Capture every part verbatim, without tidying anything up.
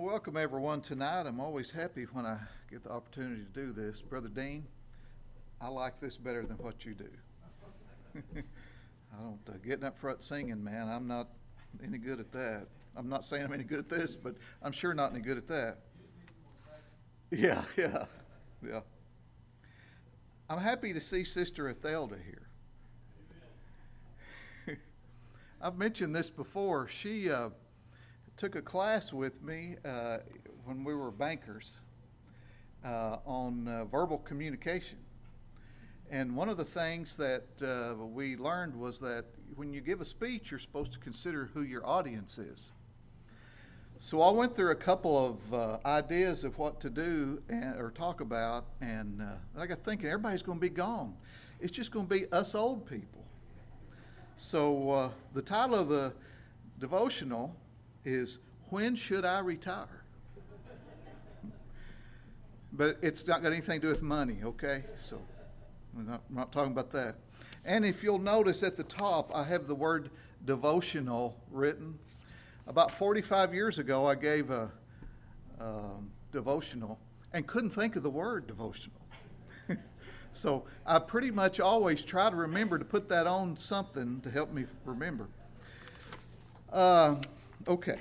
welcome everyone tonight. I'm always happy when I get the opportunity to do this. Brother Dean, I like this better than what you do. I don't, uh, getting up front singing, man, I'm not any good at that. I'm not saying I'm any good at this, but I'm sure not any good at that. Yeah, yeah, yeah. I'm happy to see Sister Ethelda here. I've mentioned this before. She uh, took a class with me uh, when we were bankers uh, on uh, verbal communication. And one of the things that uh, we learned was that when you give a speech, you're supposed to consider who your audience is. So I went through a couple of uh, ideas of what to do and, or talk about, and uh, I got thinking everybody's going to be gone. It's just going to be us old people. So uh, the title of the devotional is, When Should I Retire? But it's not got anything to do with money, okay? So we're not, we're not talking about that. And if you'll notice at the top, I have the word devotional written. About forty-five years ago, I gave a um, devotional and couldn't think of the word devotional. So I pretty much always try to remember to put that on something to help me remember. Uh, okay.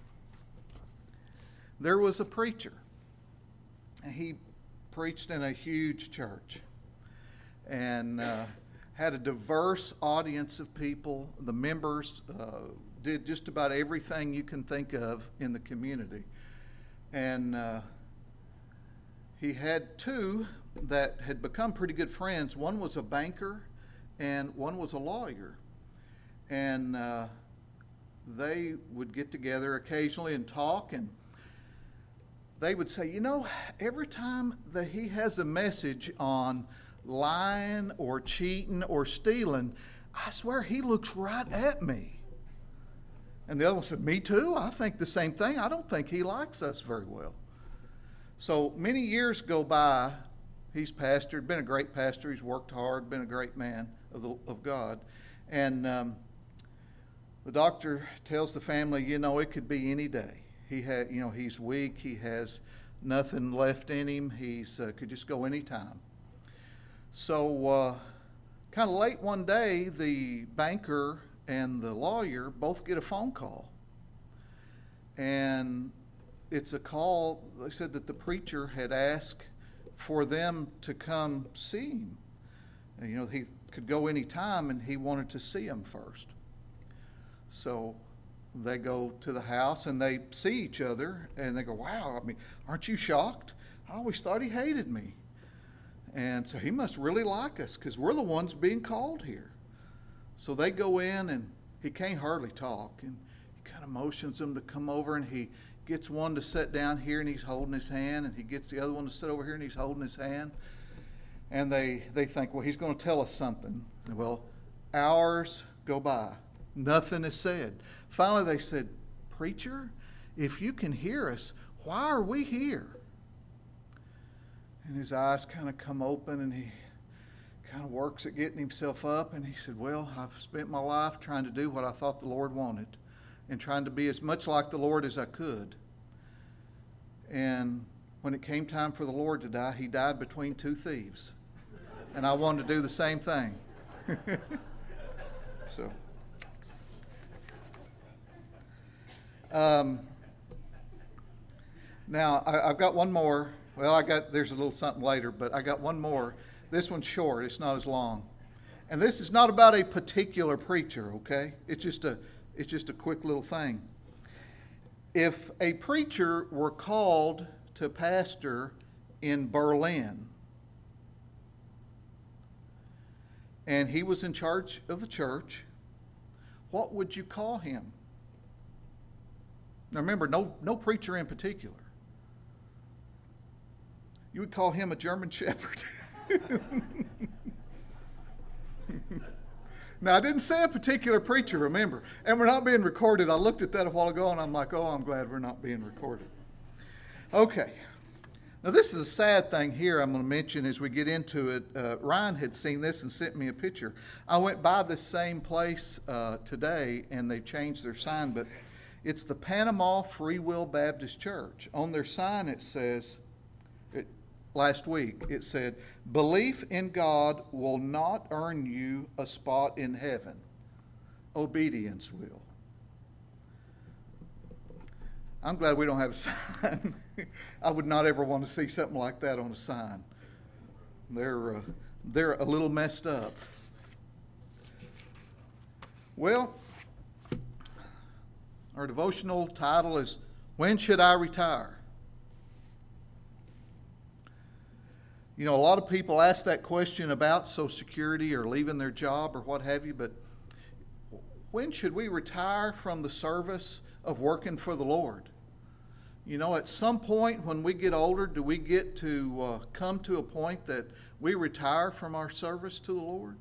There was a preacher. He preached in a huge church and uh, had a diverse audience of people. The members uh, did just about everything you can think of in the community. And uh, he had two that had become pretty good friends. One was a banker and one was a lawyer. And uh, they would get together occasionally and talk, and they would say, you know, every time that he has a message on lying or cheating or stealing, I swear he looks right at me. And the other one said, me too. I think the same thing. I don't think he likes us very well. So many years go by. He's pastored, been a great pastor. He's worked hard, been a great man of, the, of God. And um, the doctor tells the family, you know, it could be any day. He had, you know, he's weak. He has nothing left in him. He's uh, could just go any time. So uh, kind of late one day, the banker and the lawyer both get a phone call. And it's a call, they said that the preacher had asked for them to come see him. And, you know, he could go any time, and he wanted to see him first. So they go to the house, and they see each other, and they go, wow, I mean, aren't you shocked? I always thought he hated me. And so he must really like us, because we're the ones being called here. So they go in, and he can't hardly talk, and he kind of motions them to come over, and he gets one to sit down here, and he's holding his hand, and he gets the other one to sit over here, and he's holding his hand. And they, they think, well, he's going to tell us something. Well, hours go by. Nothing is said. Finally, they said, preacher, if you can hear us, why are we here? And his eyes kind of come open, and he kind of works at getting himself up. And he said, well, I've spent my life trying to do what I thought the Lord wanted and trying to be as much like the Lord as I could. And when it came time for the Lord to die, he died between two thieves. And I wanted to do the same thing. So, um, now I, I've got one more. Well, I got there's a little something later, but I got one more. This one's short. It's not as long. And this is not about a particular preacher, okay? It's just a it's just a quick little thing. If a preacher were called to pastor in Berlin, and he was in charge of the church, what would you call him? Now remember, no, no preacher in particular. You would call him a German Shepherd. Now, I didn't say a particular preacher, remember. And we're not being recorded. I looked at that a while ago, and I'm like, oh, I'm glad we're not being recorded. Okay. Now, this is a sad thing here I'm going to mention as we get into it. Uh, Ryan had seen this and sent me a picture. I went by this same place uh, today, and they changed their sign, but It's the Panama Free Will Baptist Church. On their sign it says, it, last week, it said, belief in God will not earn you a spot in heaven. Obedience will. I'm glad we don't have a sign. I would not ever want to see something like that on a sign. They're, uh, they're a little messed up. Well, our devotional title is, When Should I Retire? You know, a lot of people ask that question about Social Security or leaving their job or what have you, but when should we retire from the service of working for the Lord? You know, at some point when we get older, do we get to uh, come to a point that we retire from our service to the Lord?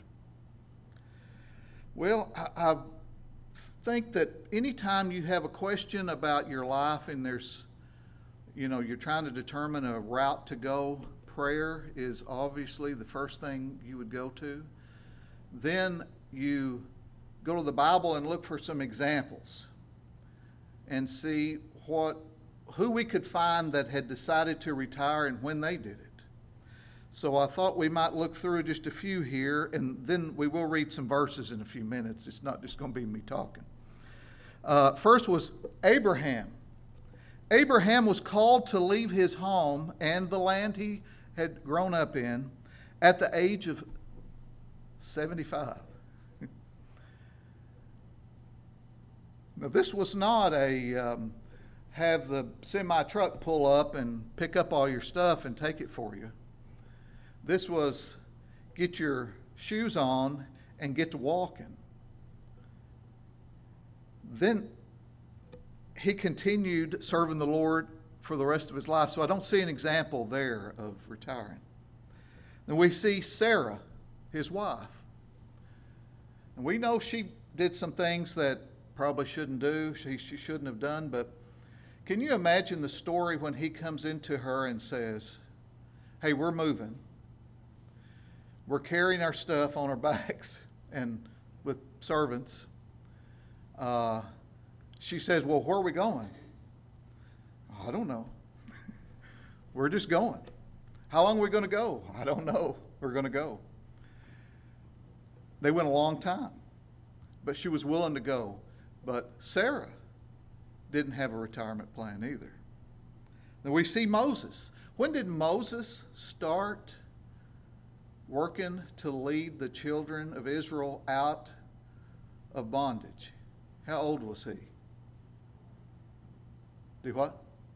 Well, I, I think that anytime you have a question about your life and there's, you know, you're trying to determine a route to go, prayer is obviously the first thing you would go to. Then you go to the Bible and look for some examples and see what who we could find that had decided to retire and when they did it. So I thought we might look through just a few here, and then we will read some verses in a few minutes. It's not just going to be me talking. Uh, first was Abraham. Abraham was called to leave his home and the land he had grown up in at the age of seventy-five. Now, this was not a um, have the semi-truck pull up and pick up all your stuff and take it for you. This was get your shoes on and get to walking. Then he continued serving the Lord for the rest of his life. So I don't see an example there of retiring. Then we see Sarah, his wife. And we know she did some things that probably shouldn't do, she, she shouldn't have done, but can you imagine the story when he comes into her and says, hey, we're moving. We're carrying our stuff on our backs and with servants. Uh, she says, well, where are we going? I don't know. We're just going. How long are we going to go? I don't know. We're going to go. They went a long time, but she was willing to go. But Sarah didn't have a retirement plan either. Then we see Moses. When did Moses start working to lead the children of Israel out of bondage? How old was he? Do what?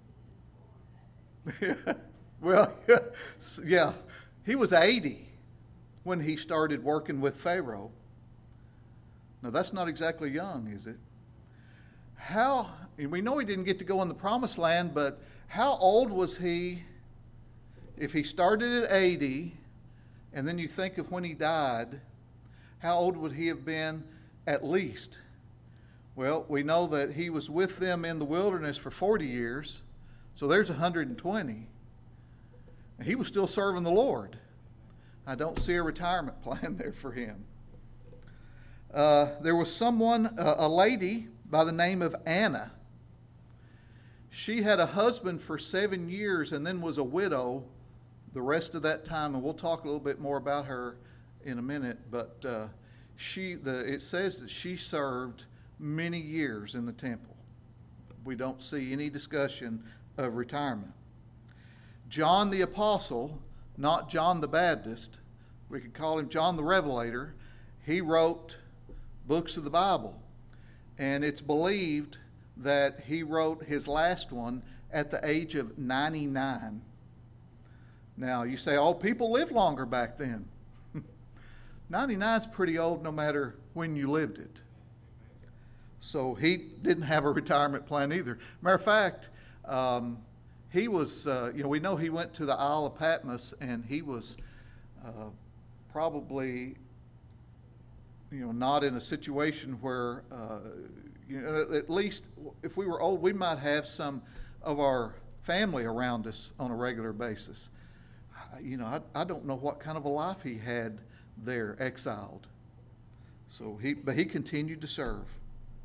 Well, yeah, he was eighty when he started working with Pharaoh. Now, that's not exactly young, is it? How, and we know he didn't get to go in the promised land, but how old was he if he started at eighty, and then you think of when he died, how old would he have been at least? Well, we know that he was with them in the wilderness for forty years, so there's one hundred twenty. And he was still serving the Lord. I don't see a retirement plan there for him. Uh, there was someone, uh, a lady by the name of Anna. She had a husband for seven years and then was a widow the rest of that time. And we'll talk a little bit more about her in a minute. But uh, she, the, it says that she served many years in the temple. We don't see any discussion of retirement. John the Apostle, not John the Baptist, we could call him John the Revelator, he wrote books of the Bible. And it's believed that he wrote his last one at the age of ninety-nine. Now, you say, oh, people lived longer back then. ninety-nine is pretty old no matter when you lived it. So he didn't have a retirement plan either. Matter of fact, um, he was, uh, you know, we know he went to the Isle of Patmos, and he was uh, probably, you know, not in a situation where, uh, you know, at least if we were old, we might have some of our family around us on a regular basis. You know, I, I don't know what kind of a life he had there, exiled. So he, but he continued to serve.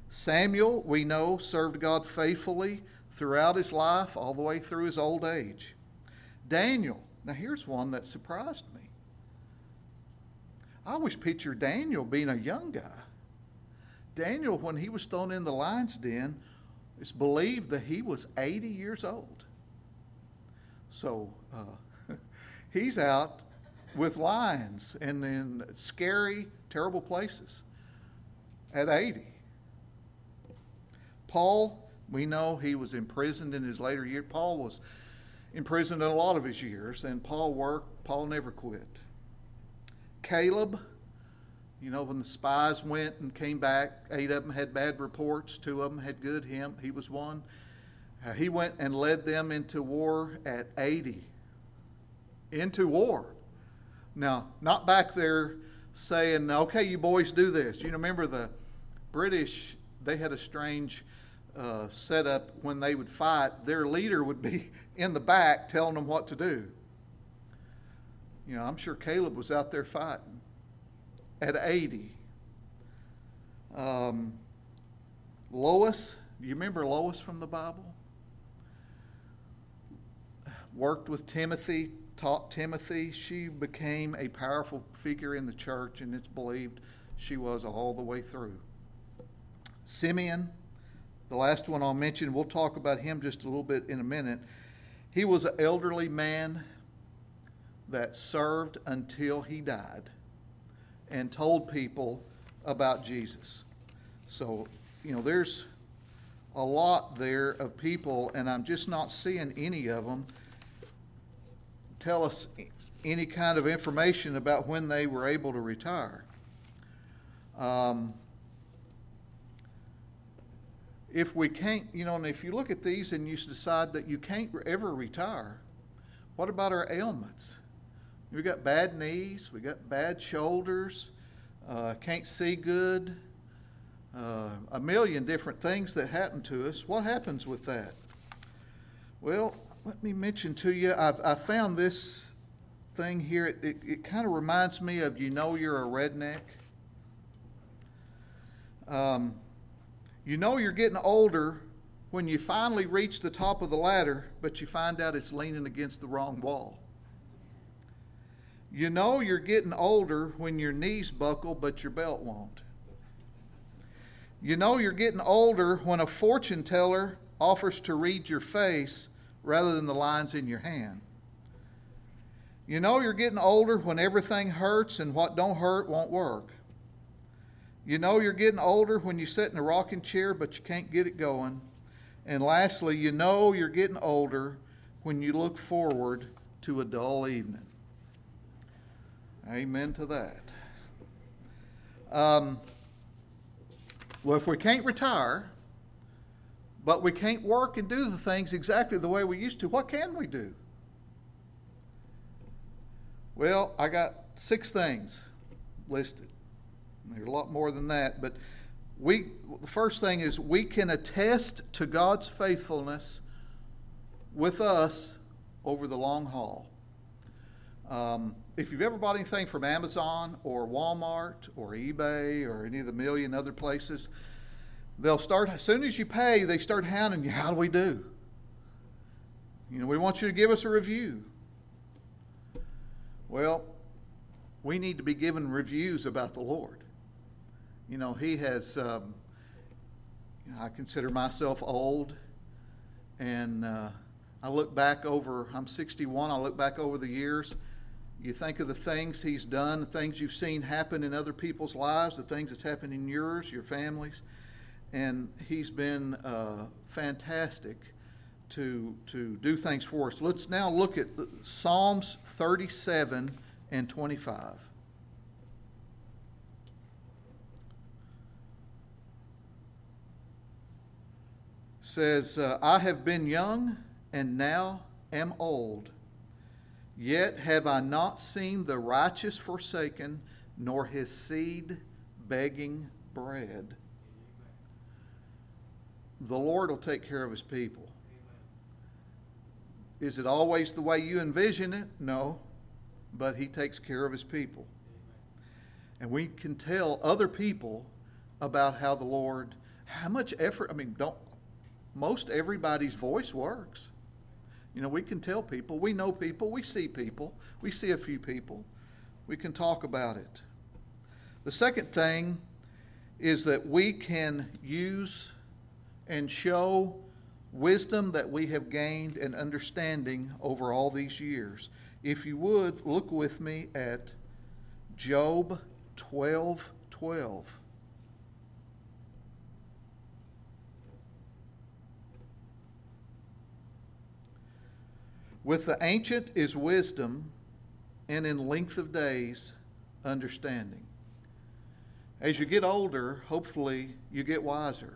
Samuel, we know, served God faithfully throughout his life, all the way through his old age. Daniel, now here's one that surprised me. I always pictured Daniel being a young guy. Daniel, when he was thrown in the lion's den, it's believed that he was eighty years old. So uh, he's out with lions and in scary, terrible places at eighty. Paul, we know he was imprisoned in his later years. Paul was imprisoned in a lot of his years, and Paul worked. Paul never quit. Caleb, you know, when the spies went and came back, eight of them had bad reports, two of them had good. Him, he was one. Uh, he went and led them into war at eighty. Into war. Now, not back there saying, okay, you boys do this. You remember the British, they had a strange uh, setup when they would fight. Their leader would be in the back telling them what to do. You know, I'm sure Caleb was out there fighting at eighty. Um, Lois, do you remember Lois from the Bible? Worked with Timothy, taught Timothy. She became a powerful figure in the church, and it's believed she was all the way through. Simeon, the last one I'll mention, we'll talk about him just a little bit in a minute. He was an elderly man that served until he died and told people about Jesus. So, you know, there's a lot there of people, and I'm just not seeing any of them tell us any kind of information about when they were able to retire. Um, if we can't, you know, and if you look at these and you decide that you can't ever retire, what about our ailments? We got bad knees, we got bad shoulders, uh, can't see good, uh, a million different things that happen to us. What happens with that? Well, let me mention to you, I've, I found this thing here. It, it, it kind of reminds me of, you know, you're a redneck. Um, you know you're getting older when you finally reach the top of the ladder, but you find out it's leaning against the wrong wall. You know you're getting older when your knees buckle, but your belt won't. You know you're getting older when a fortune teller offers to read your face rather than the lines in your hand. You know you're getting older when everything hurts and what don't hurt won't work. You know you're getting older when you sit in a rocking chair but you can't get it going. And lastly, you know you're getting older when you look forward to a dull evening. Amen to that. Um, well, if we can't retire, but we can't work and do the things exactly the way we used to, what can we do? Well, I got six things listed. There's a lot more than that, but we the first thing is we can attest to God's faithfulness with us over the long haul. Um, if you've ever bought anything from Amazon or Walmart or eBay or any of the million other places, they'll start, as soon as you pay, they start hounding you. How do we do? You know, we want you to give us a review. Well, we need to be given reviews about the Lord. You know, He has, um, you know, I consider myself old, and uh, I look back over, I'm sixty-one, I look back over the years. You think of the things He's done, the things you've seen happen in other people's lives, the things that's happened in yours, your families, and He's been uh, fantastic to, to do things for us. Let's now look at Psalms thirty-seven and twenty-five. Says, uh, I have been young and now am old, yet have I not seen the righteous forsaken, nor his seed begging bread. The Lord will take care of His people. Is it always the way you envision it? No, but He takes care of His people. And we can tell other people about how the Lord How much effort? I mean, don't most everybody's voice works. You know, we can tell people, we know people, we see people, we see a few people. We can talk about it. The second thing is that we can use and show wisdom that we have gained and understanding over all these years. If you would, look with me at Job twelve twelve. With the ancient is wisdom, and in length of days, understanding. As you get older, hopefully you get wiser.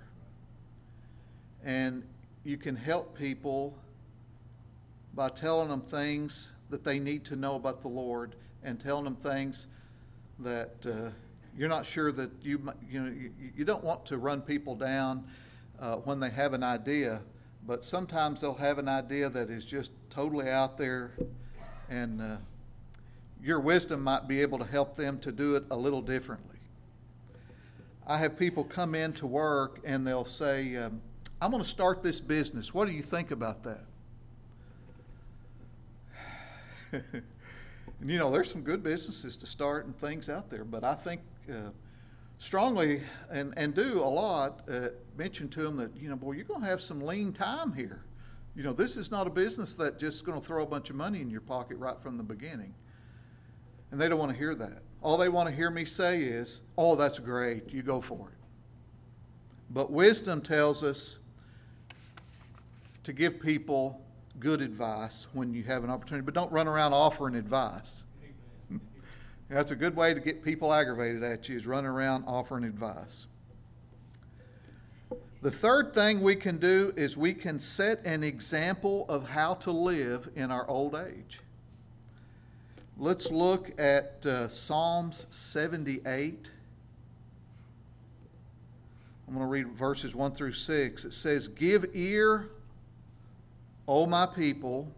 And you can help people by telling them things that they need to know about the Lord, and telling them things that uh, you're not sure that you you know you, you don't want to run people down uh, when they have an idea, but sometimes they'll have an idea that is just totally out there, and uh, your wisdom might be able to help them to do it a little differently. I have people come in to work and they'll say, um, I'm going to start this business. What do you think about that? And you know, there's some good businesses to start and things out there, but I think uh, strongly and, and do a lot uh, mention to them that, you know, boy, you're going to have some lean time here. You know, this is not a business that's just going to throw a bunch of money in your pocket right from the beginning. And they don't want to hear that. All they want to hear me say is, oh, that's great, you go for it. But wisdom tells us to give people good advice when you have an opportunity, but don't run around offering advice. That's a good way to get people aggravated at you, is running around offering advice. The third thing we can do is we can set an example of how to live in our old age. Let's look at uh, Psalms seventy-eight. I'm going to read verses one through six. It says, Give ear, O my people,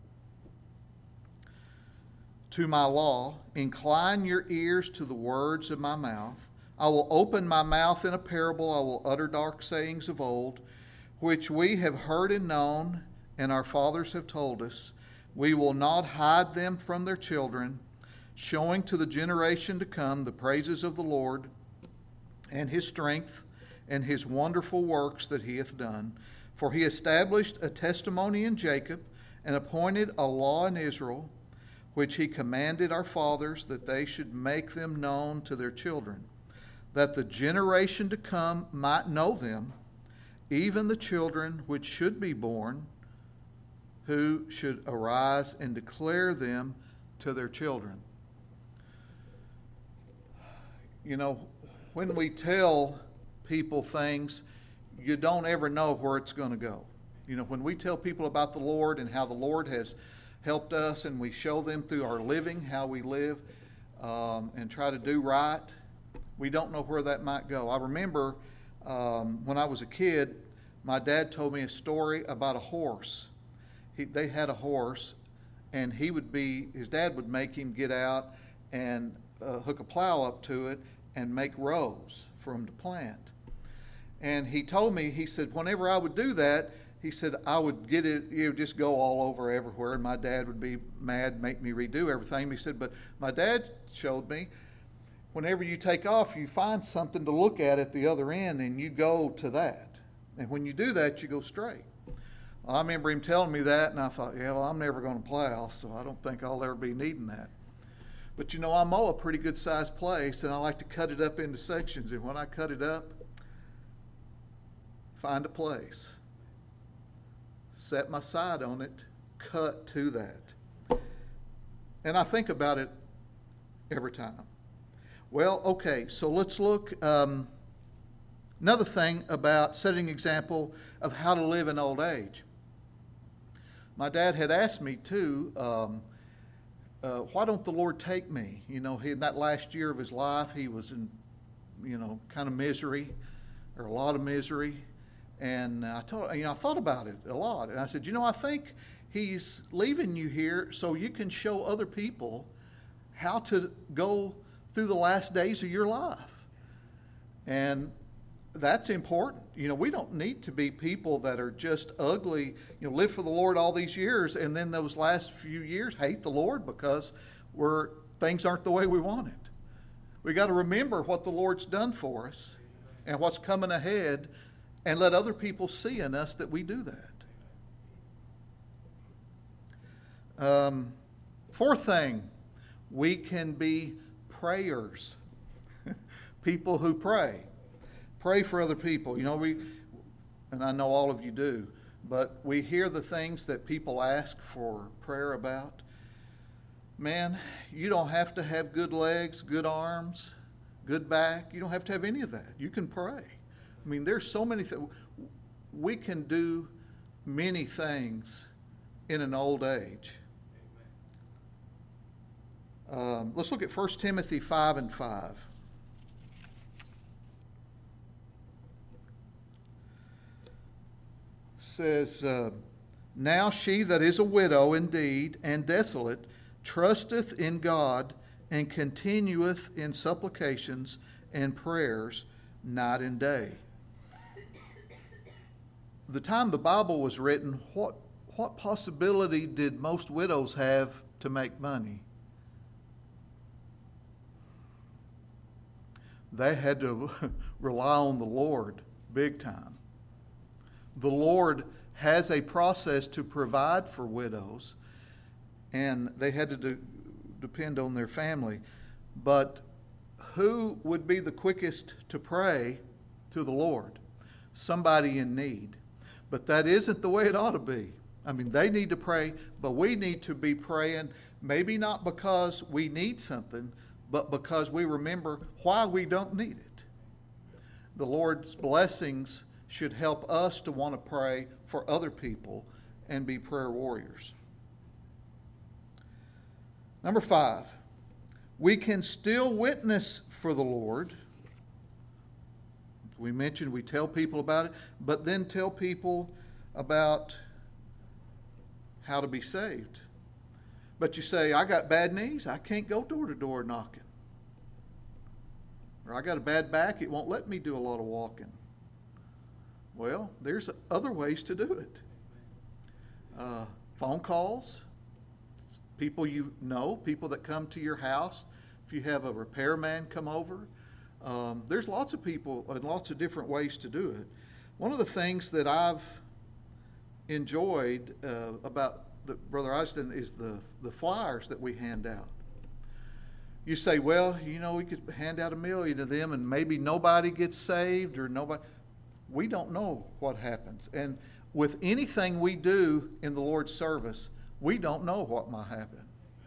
to my law. Incline your ears to the words of my mouth. I will open my mouth in a parable. I will utter dark sayings of old, which we have heard and known, and our fathers have told us. We will not hide them from their children, showing to the generation to come the praises of the Lord and his strength and his wonderful works that he hath done. For he established a testimony in Jacob and appointed a law in Israel, which he commanded our fathers that they should make them known to their children, that the generation to come might know them, even the children which should be born, who should arise and declare them to their children. You know, when we tell people things, you don't ever know where it's going to go. You know, when we tell people about the Lord and how the Lord has helped us, and we show them through our living how we live um, and try to do right, we don't know where that might go. I remember um, when I was a kid, my dad told me a story about a horse. He, they had a horse, and he would be, his dad would make him get out and uh, hook a plow up to it and make rows for him to plant. And he told me, he said, whenever I would do that, he said, I would get it, it would just go all over everywhere, and my dad would be mad, make me redo everything. He said, but my dad showed me, whenever you take off, you find something to look at at the other end, and you go to that. And when you do that, you go straight. Well, I remember him telling me that, and I thought, yeah, well, I'm never going to plow, so I don't think I'll ever be needing that. But, you know, I mow a pretty good-sized place, and I like to cut it up into sections. And when I cut it up, find a place, set my side on it, cut to that. And I think about it every time. Well, okay, so let's look. Um, another thing about setting an example of how to live in old age. My dad had asked me, too, um, uh, why don't the Lord take me? You know, he, in that last year of his life, he was in, you know, kind of misery, or a lot of misery. And I told, you know, I thought about it a lot. And I said, you know, I think he's leaving you here so you can show other people how to go through the last days of your life. And that's important. You know, we don't need to be people that are just ugly, you know, live for the Lord all these years and then those last few years hate the Lord because we're, things aren't the way we want it. We got to remember what the Lord's done for us and what's coming ahead and let other people see in us that we do that. Um, fourth thing, we can be prayers. People who pray. Pray for other people. You know, we, and I know all of you do, but we hear the things that people ask for prayer about. Man, you don't have to have good legs, good arms, good back. You don't have to have any of that. You can pray. I mean, there's so many things. We can do many things in an old age. Um, let's look at First Timothy five and five. Says, uh, now she that is a widow indeed and desolate trusteth in God and continueth in supplications and prayers night and day. The time the Bible was written, what what possibility did most widows have to make money? They had to rely on the Lord big time. The Lord has a process to provide for widows, and they had to do, depend on their family. But who would be the quickest to pray to the Lord? Somebody in need. But that isn't the way it ought to be. I mean, they need to pray, but we need to be praying, maybe not because we need something, but because we remember why we don't need it. The Lord's blessings should help us to want to pray for other people and be prayer warriors. Number five, we can still witness for the Lord. We mentioned we tell people about it, but then tell people about how to be saved. But you say, I got bad knees, I can't go door to door knocking. Or I got a bad back, it won't let me do a lot of walking. Well, there's other ways to do it. Uh, phone calls, people you know, people that come to your house. If you have a repairman come over, um, there's lots of people and lots of different ways to do it. One of the things that I've enjoyed uh, about the, Brother Eiston is the, the flyers that we hand out. You say, well, you know, we could hand out a million of them and maybe nobody gets saved or nobody. We don't know what happens. And with anything we do in the Lord's service, we don't know what might happen.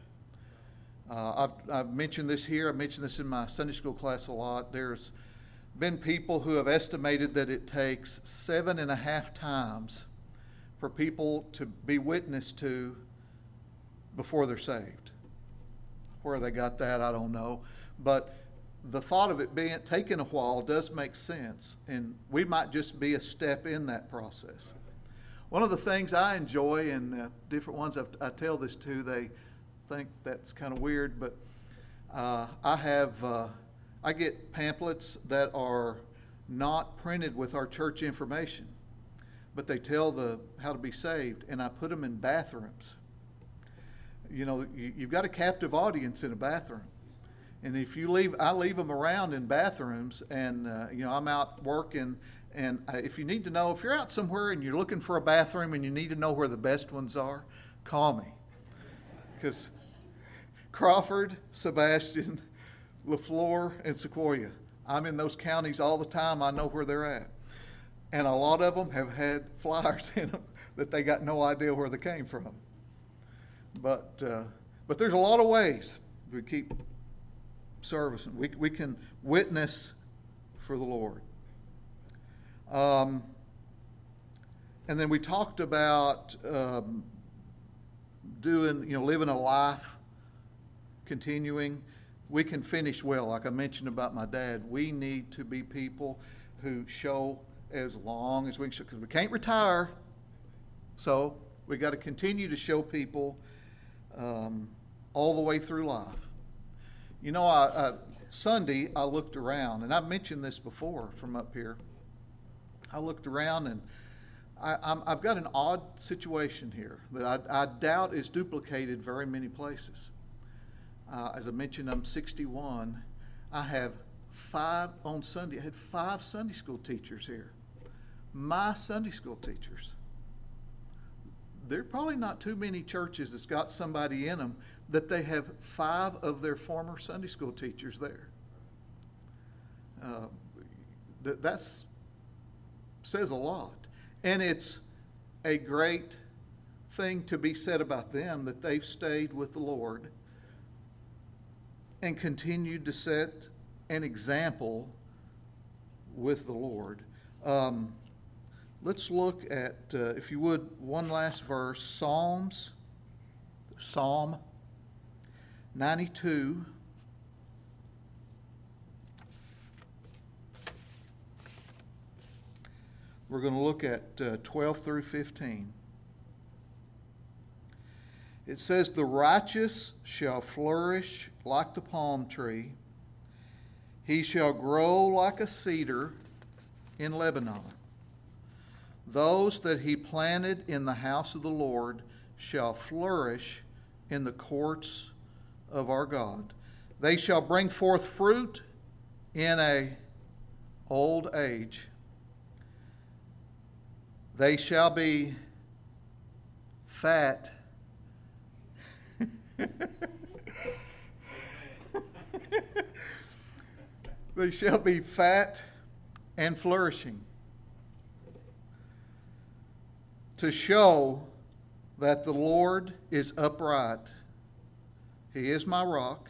Uh, I've, I've mentioned this here. I mentioned this in my Sunday school class a lot. There's been people who have estimated that it takes seven and a half times for people to be witnessed to before they're saved. Where they got that, I don't know. But the thought of it being taking a while does make sense, and we might just be a step in that process. One of the things I enjoy, and uh, different ones I've, I tell this to, they think that's kind of weird, but uh, I have uh, I get pamphlets that are not printed with our church information, but they tell the how to be saved, and I put them in bathrooms. You know, you, you've got a captive audience in a bathroom. And if you leave, I leave them around in bathrooms, and uh, you know, I'm out working. And uh, if you need to know, if you're out somewhere and you're looking for a bathroom and you need to know where the best ones are, call me. Because Crawford, Sebastian, LaFleur, and Sequoia, I'm in those counties all the time. I know where they're at. And a lot of them have had flyers in them that they got no idea where they came from. But uh, but there's a lot of ways we keep servicing. We we can witness for the Lord. Um, and then we talked about um, doing, you know, living a life, continuing. We can finish well. Like I mentioned about my dad, we need to be people who show as long as we can, because we can't retire. So we got to continue to show people um, all the way through life. You know, I, I, Sunday I looked around, and I've mentioned this before from up here. I looked around, and I, I'm, I've got an odd situation here that I, I doubt is duplicated very many places. Uh, as I mentioned, I'm sixty-one. I have five, on Sunday, I had five Sunday school teachers here. My Sunday school teachers. There are probably not too many churches that's got somebody in them that they have five of their former Sunday school teachers there. Uh, that that's, says a lot. And it's a great thing to be said about them that they've stayed with the Lord and continued to set an example with the Lord. Um, let's look at, uh, if you would, one last verse, Psalms, Psalm ninety-two. We're going to look at uh, twelve through fifteen. It says, "The righteous shall flourish like the palm tree. He shall grow like a cedar in Lebanon. Those that he planted in the house of the Lord shall flourish in the courts of our God. They shall bring forth fruit in a old age. They shall be fat." They shall be fat and flourishing, to show that the Lord is upright. He is my rock,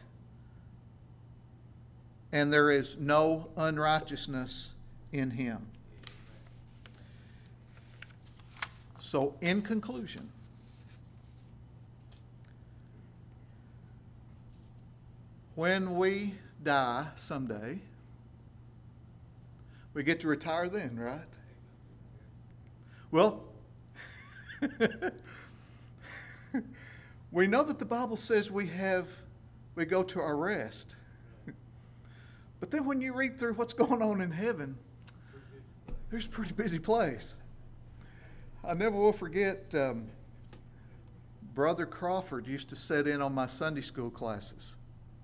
and there is no unrighteousness in him. So, in conclusion, when we die someday, we get to retire then, right? Well, we know that the Bible says we have, we go to our rest. But then when you read through what's going on in heaven, there's a pretty busy place. I never will forget, um, Brother Crawford used to sit in on my Sunday school classes.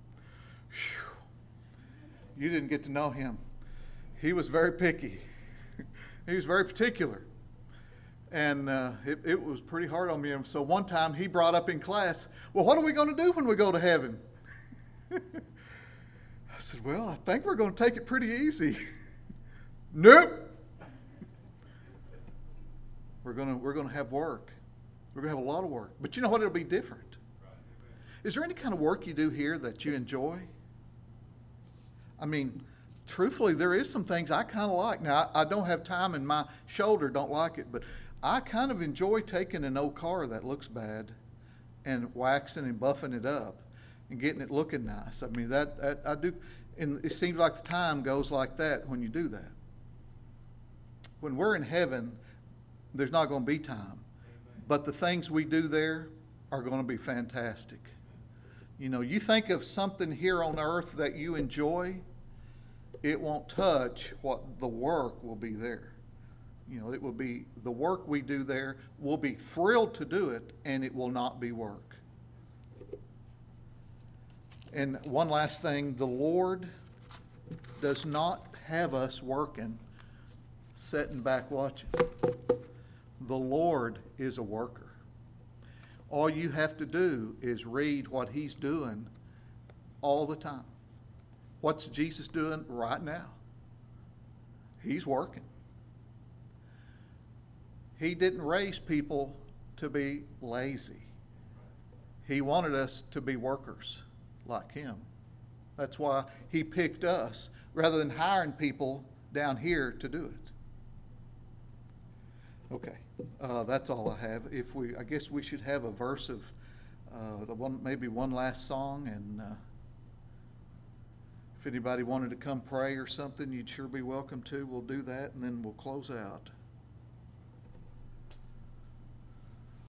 Whew. You didn't get to know him. He was very picky. He was very particular. And uh, it, it was pretty hard on me. And so one time he brought up in class, "Well, what are we going to do when we go to heaven?" I said, "Well, I think we're going to take it pretty easy." "Nope. We're going to we're going to have work. We're going to have a lot of work. But you know what? It'll be different." Is there any kind of work you do here that you enjoy? I mean, truthfully, there is some things I kind of like. Now, I, I don't have time, and my shoulder don't like it, but I kind of enjoy taking an old car that looks bad and waxing and buffing it up and getting it looking nice. I mean, that, that I do, and it seems like the time goes like that when you do that. When we're in heaven, there's not going to be time, but the things we do there are going to be fantastic. You know, you think of something here on earth that you enjoy, it won't touch what the work will be there. You know, it will be the work we do there. We'll be thrilled to do it, and it will not be work. And one last thing, the Lord does not have us working, sitting back watching. The Lord is a worker. All you have to do is read what he's doing all the time. What's Jesus doing right now? He's working. He didn't raise people to be lazy. He wanted us to be workers like him. That's why he picked us rather than hiring people down here to do it. Okay, uh, that's all I have. If we, I guess we should have a verse of uh, the one, maybe one last song, and uh, if anybody wanted to come pray or something, you'd sure be welcome to. We'll do that, and then we'll close out.